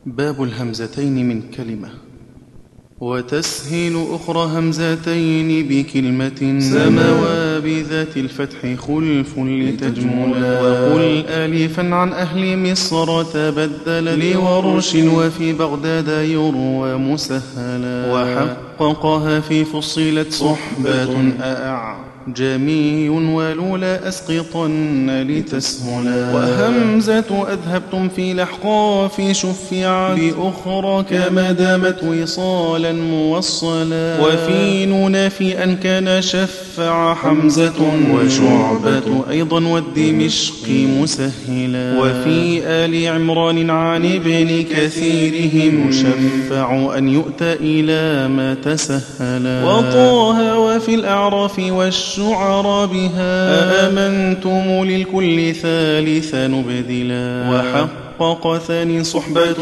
باب الهمزتين من كلمة. وتسهيل أخرى همزتين بكلمة سموا بذات الفتح خلف لتجملا. وقل آلفا عن أهل مصر تبدل لورش وفي بغداد يروى مسهلا. وحققها في فصلت صحبة جميع ولولا أسقطن لتسهلا. وهمزة أذهبتم في الأحقاف شفعت بأخرى كما دامت وصالا موصلا. وفي نون في أن كان شفع حمزة وشعبة أيضا والدمشق مسهلا. وفي آل عمران عن ابن كثيرهم شفع أن يؤتى إلى ما تسهلا. وطه وفي الأعراف الشعر بها أأمنتم للكل ثالثا نبدلا. وحقق ثاني صحبة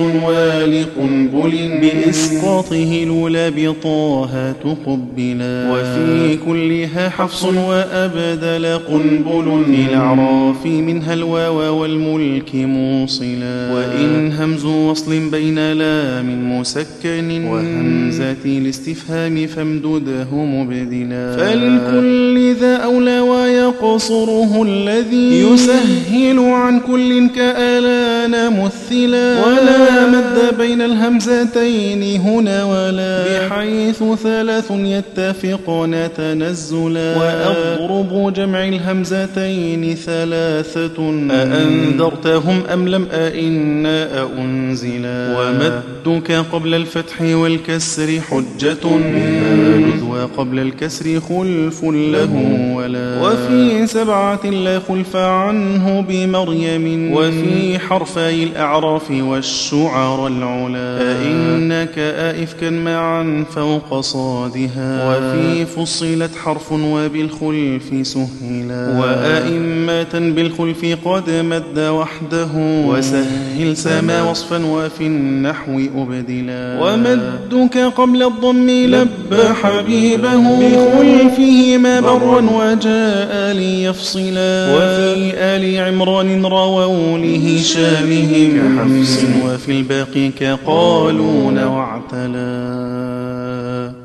ولقنبل بإسقاطه لولا بطاها تقبلا. وفي كلها حفص وأبدل قنبل في الأعراف منها الواو والملك موصلا. وإن همز وصل بين لام مسكن وهمزة الاستفهام فامدده مبدلا. فللكل ذا أولى ويقصره الذي يسهل عن كل كألان مثلا. ولا مد بين الهمزتين هنا ولا بحيث ثلاث يتفقن تنزلا. وأضرب جمع الهمزتين ثلاثة أأنذرتهم أم لم أئنا أنزلا. ومدك قبل الفتح والكسر حجة بها قبل الكسر خلف له ولا. وفي سبعة لا خلف عنه بمريم وفي حرفي الأعراف والشعر العلا. أئنك أئفكا معا فوق صادها وفي فصلت حرف وبالخلف سهلا. وأئمة بالخلف قد مد وحده وسهل سما وصفا وفي النحو أبدلا. ومدك قبل الضم لب حبيبه بخلفه ما برا وجاء ليفصلا. وفي آل عمران رووا لهشامهم كحفص وفي الباقي كقالون واعتلا.